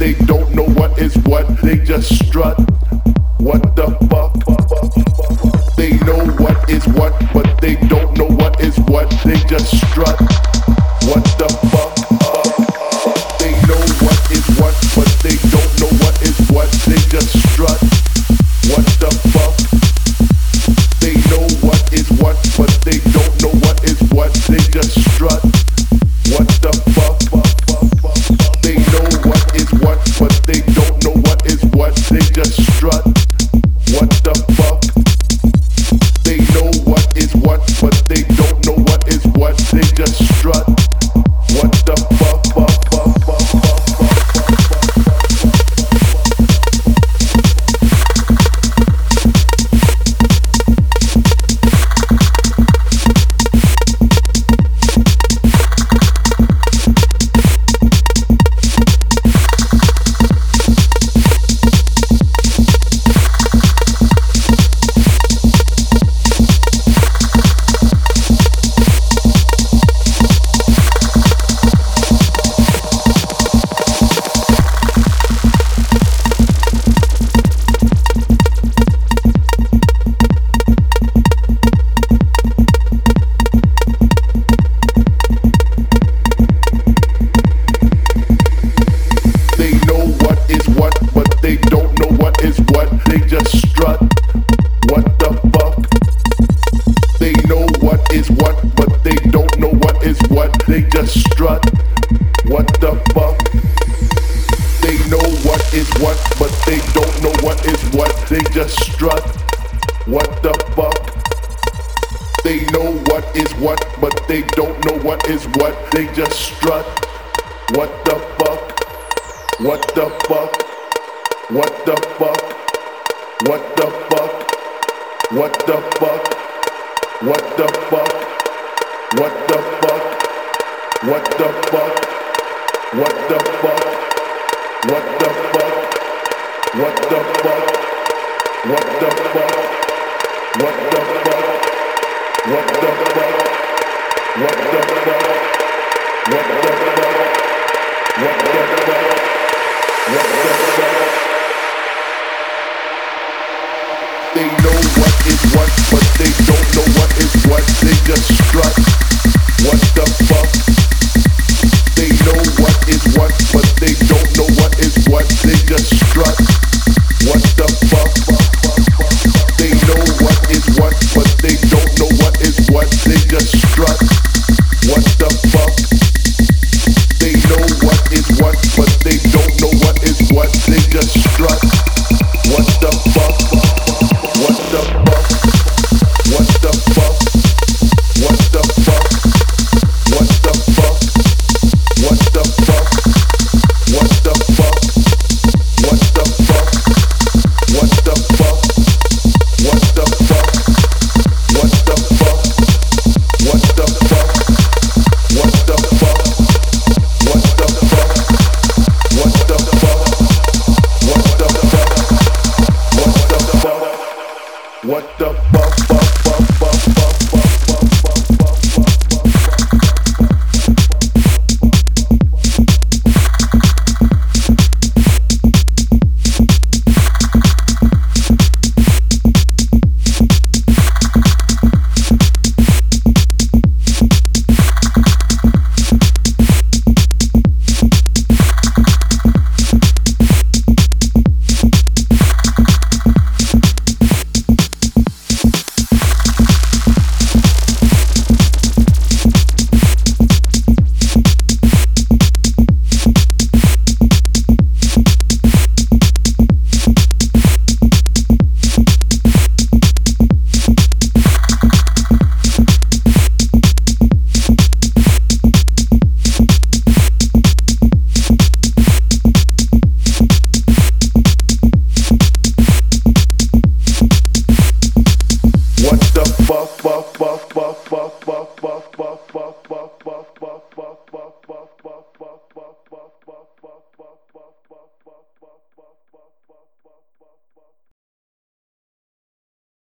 they don't know what is what. They just strut. What the fuck? They know what is what, but they don't know what is what. They just strut. What the fuck? They know what is what, but they don't know what is what. They just strut. What the fuck? They know what is what, but they don't know what is what. They just strut. What the fuck? They know what is what, but they don't know what is what. They just strut. What the fuck? They know what is what, but they don't know what is what. They just strut. What the fuck? They don't know what is what, they just strut. What the fuck? They know what is what, but they don't know what is what, they just strut. What the fuck? They know what is what, but they don't know what is what, they just strut. What the fuck? They know what is what, but they don't know what is what, they just strut. What the fuck? What the fuck? What the fuck? What the fuck? What the fuck? What the fuck? What the fuck? What the fuck? What the fuck? What the fuck? What the fuck? What the fuck? What the fuck? What the fuck? What the fuck? What the fuck? What the fuck? What the fuck? They know what is what, but they don't know what is what. They just strut. What the fuck? They know what is what, but they don't know what is what. They just strut. What the fuck? They know what is what, but they don't know what is what. They just strut. What the fuck? They know what is what, but they don't know what is what. They just strut.